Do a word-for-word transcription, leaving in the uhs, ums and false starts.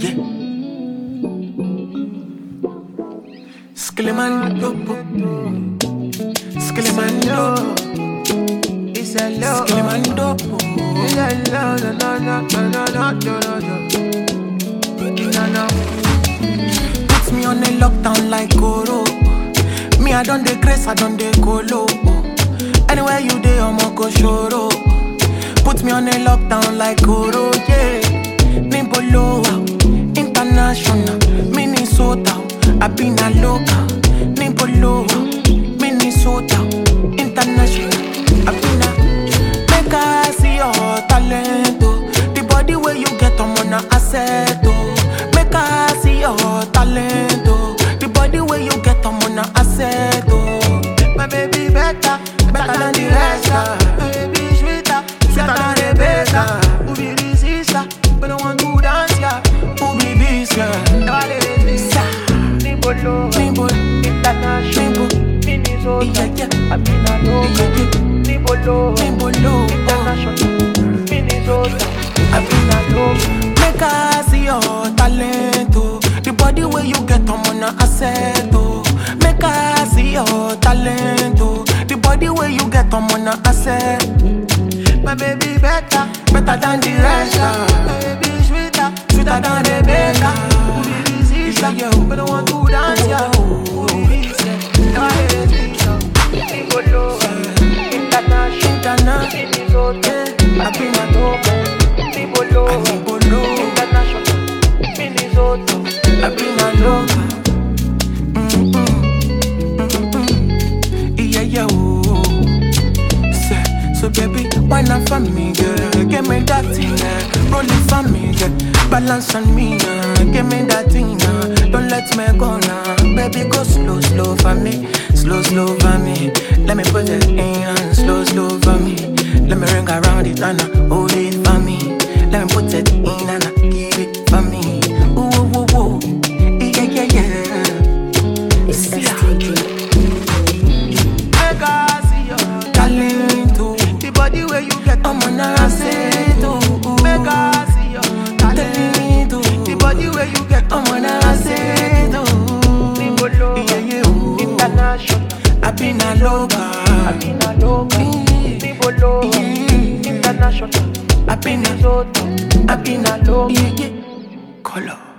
yeah. Skillemando, Skillemando, It's a love. Skillemando. It's a love. No, no, no, no, no, no, no, no. No, no. Puts me on a lockdown like Goro. Me, I done the grace, I done the colo. Anywhere you dey, I'ma go shoro. Put me on a lockdown like Goro, yeah. Nimbolo, international, Minnesota. I been a local. Nimbolo, Minnesota, international. I been a make I see your talent, oh. The body where you get, I'm on a asset, oh. Make I see your talent, oh. The body where you get, I'm on a asset, oh. My baby better, better than the rest. uh. My baby sweeter, sweeter than Rebecca. Who be the sister? We don't want to dance, yeah. Who be this girl? Never let it Sa, Nimbolo, Nimbo, international, Nimbo, Minnesota. yeah, yeah. I been a local. Nimbolo, Nimbolo, oh. international, Minnesota. I been a local. Make I see your talent, oh. The body where you get, I'm on a asset, oh. Make I see your talent, oh. The body where you get, I'm on a asset. My baby better, Better than the rest, my ah. baby sweeter, Sweeter than Rebecca. who be the sister? Yeah, We don't want to dance, yeah. Who be this, yeah? Never let it Nimbolo, international, International, Minnesota. I I been been a a local. Nimbolo, I Nimbolo, international, Minnesota. I been a local. Yeah, yeah, oh. Say, so baby, why not for me, girl? Give me that thing, uh. Roll it for me, girl. Balance on me, uh. Give me that thing, uh. Don't let me go now. Baby, go slow, slow for me. Slow, slow for me. Let me put it in and slow, slow for me. Let me ring around it and uh, hold it for me. Let me put it in and uh, give it for me. Ooh, ooh, ooh, ooh. Yeah, yeah, yeah. It's See ya. S T G. Make I see your Talent, oh. the body where you get. I'm on a asset, oh. Make I see your talent. Talent, oh. The body where you get. I'm on a asset, oh. Nimbolo, Yeah, yeah, oh. international, I been a local. I been a local. Nimbolo, Yeah. international, I been a, Minnesota. I been a, local. yeah, yeah. Color.